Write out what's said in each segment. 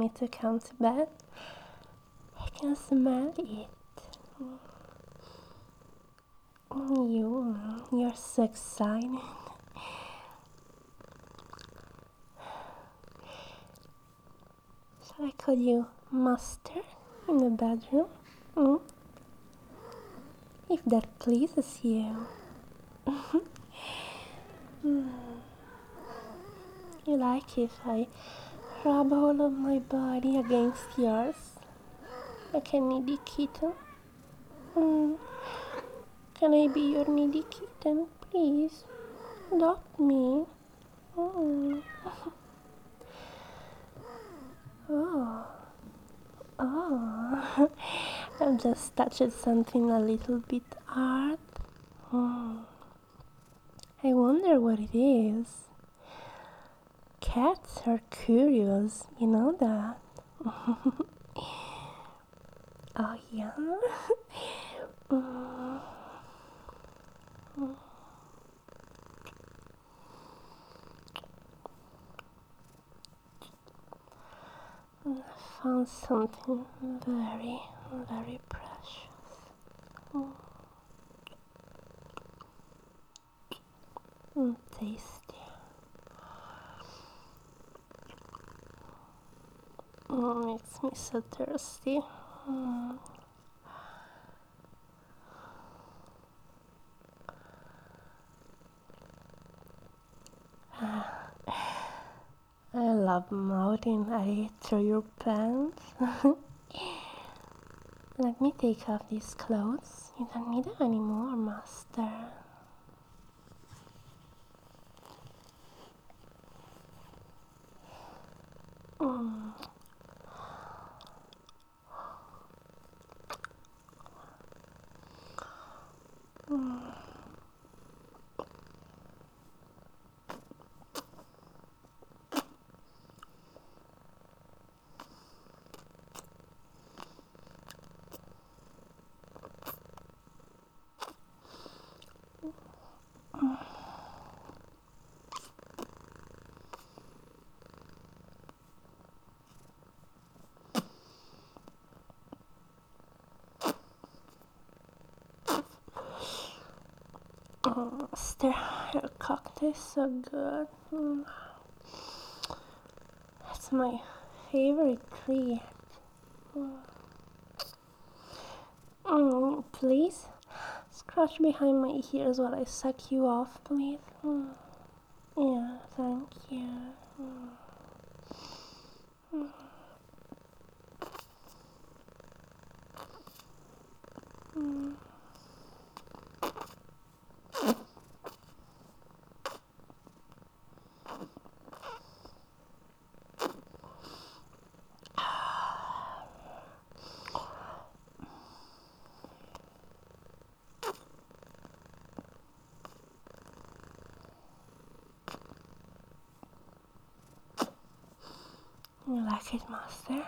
me to come to bed. I can smell it. You're so excited. Shall I call you Master in the bedroom? If that pleases you. You like if I rub all of my body against yours? Like a needy kitten? Can I be your needy kitten, please? Adopt me. Oh. I've just touched something a little bit hard. I wonder what it is. Cats are curious, you know that. Oh yeah? I found something very, very precious. Tasty. Makes me so thirsty. I love mouthing it through your pants. Let me take off these clothes. You don't need them anymore, Master. Master, your cocktail is so good. That's my favorite treat. Please, scratch behind my ears while I suck you off, please. Yeah, thank you. You like it, Master?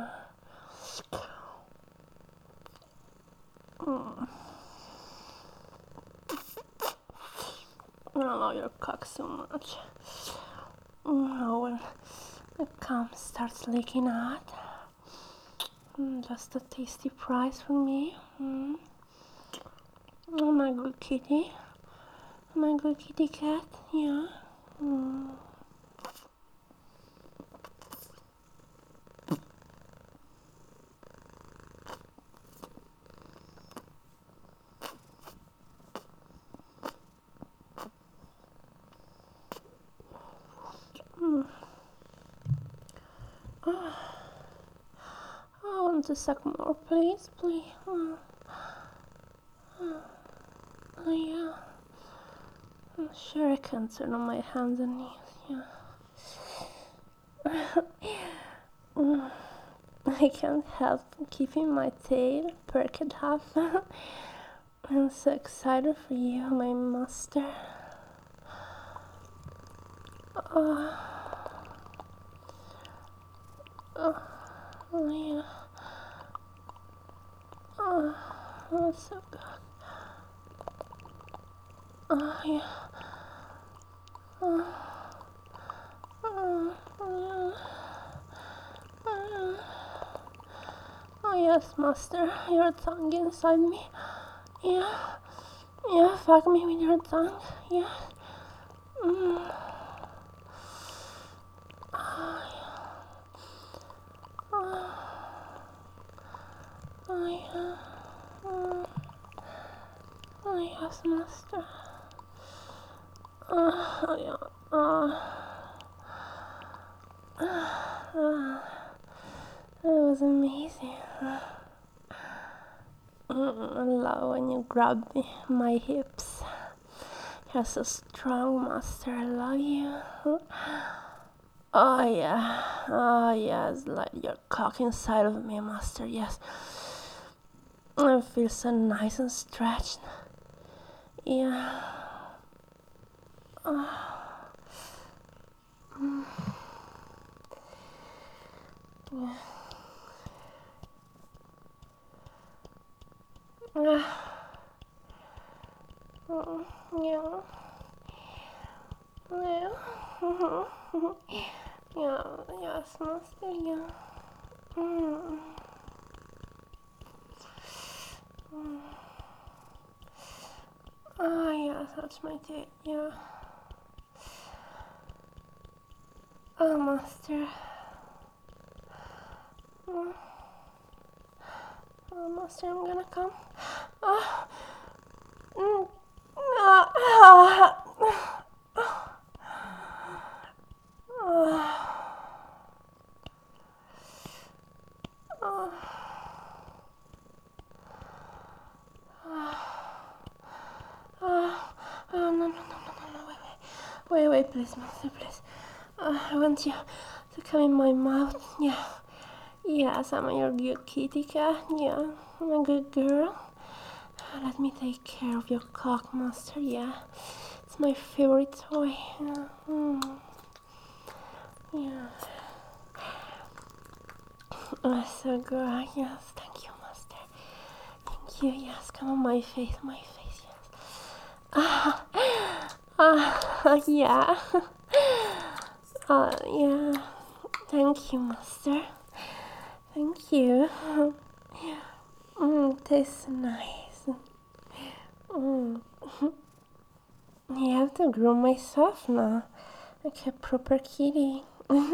I love your cock so much. When the cum starts leaking out, just a tasty prize for me. Oh, my good kitty. My good kitty cat, yeah. I want to suck more, please, please. Oh, yeah. I'm sure I can turn on my hands and knees, yeah. I can't help keeping my tail perked up. I'm so excited for you, my master. Oh, yeah. Oh, that's so good. Oh, yeah. Oh, yeah. Oh, Oh yes, master, your tongue inside me. Yeah, yeah, fuck me with your tongue. Yeah. Mm. Oh yeah. Mm. Oh yes, master. Oh yeah. It was amazing. I love when you grab me, my hips. You're so strong, master. I love you. Oh yeah. Oh yes, like your cock inside of me, master. Yes. I feel so nice and stretched. Yeah. Yeah. Yeah. Yeah. Yeah. Yes, master. Yeah. Mm. Ah, yeah, that's my tape. Yeah. Oh, master. Mm. Oh, master, I'm gonna come. Ah. Mm. Ah. No, no, no, no, no, wait, please, master, please. I want you to come in my mouth. Yeah. Yes, I'm your good kitty cat. Yeah, I'm a good girl. Let me take care of your cock, master. Yeah, it's my favorite toy. Yeah. Yeah. Oh, so good. Yes, thank you, master. Thank you. Yes, come on my face, my face. Yes. Yeah. Yeah. Thank you, master. Thank you. Tastes nice. Mm. I have to groom myself now, like a proper kitty.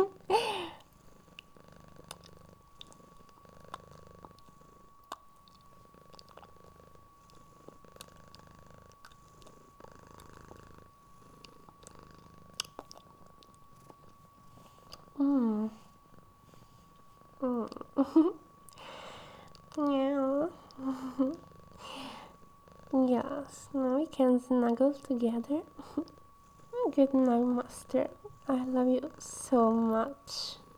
mm. Mm. Yeah. Yes, now we can snuggle together. Good night, master. I love you so much.